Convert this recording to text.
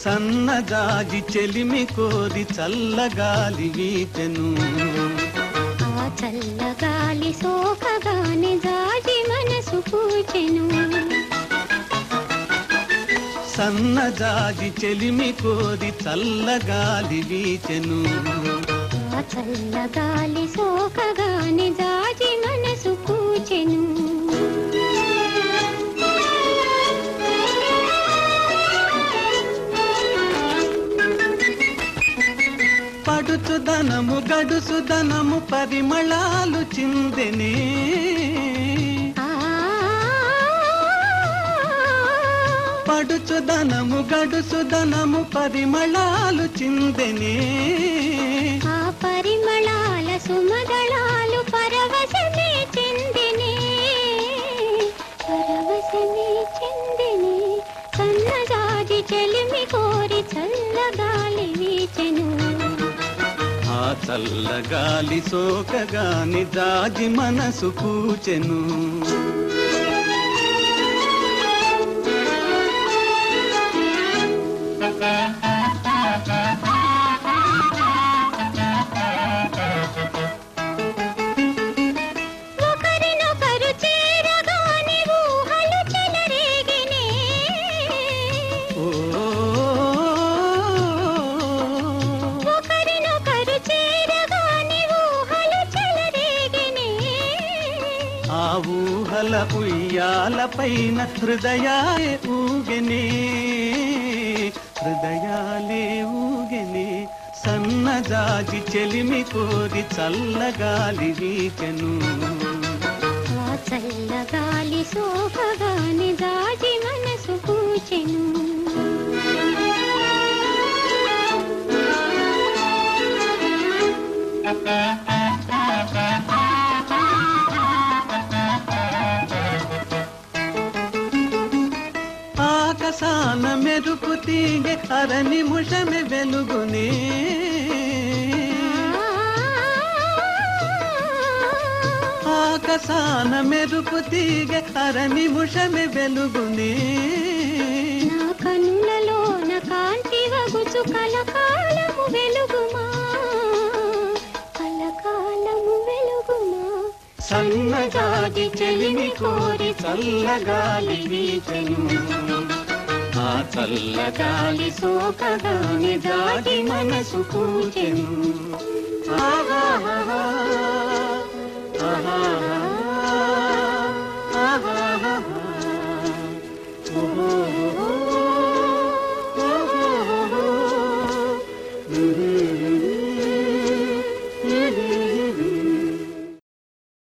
సన్నజాజి చెలిమి కోరి చల్లగాలి వీచెను ఆ చల్లగాలి సోకగానే జాజి మనసు పూచెను సన్నజాజి చెలిమి కోరి చల్లగాలి వీచెను ఆ చల్లగాలి సోకగానే జాజి మనసు పూచెను పడుచుదనము గడుసుదనము పరిమళాలు చిందెనే పడుచుదనము గడుసుదనము పరిమళాలు చిందెనే ఆ పరిమళాల సుమదళాలు పరవశమే చెందినే పరవశమే చెందినే సన్నజాజి చెలిమి కోరి చల్లగాలి వీచెను ఆ చల్లగాలి సోకగాని జాజి మనసు పూచెను ఒకరినొకరు చేరగానే ఊహలు చెలరేగినే ఒకరినొకరు చేరగానే ఊహలు చెలరేగినే ఆ ఊహల ఉయ్యాల పైన హృదయాలే ఊగెనే హృదయాలే ఊగెనే సన్నజాజి చెలిమి కోరి చల్లగాలి వీచెను ఆ చల్లగాలి సోకగానే జాజి మనసు పూచెను ఆకాశాన మెరుపు తీగె అర నిమిషమే వెలుగునే ఆకాశాన మెరుపు తీగె అర నిమిషమే వెలుగునే నా కన్నులలోన కాంతి వగుచు కలకాలము వెలుగుమా కలకాలము వెలుగుమా సన్నజాజి చెలిమి కోరి చల్లగాలి వీచెను ఆ చల్లగాలి సోకగాని జాజి మనసు పూచెను ఆహాహా ఆహాహా ఆహాహా ఓహో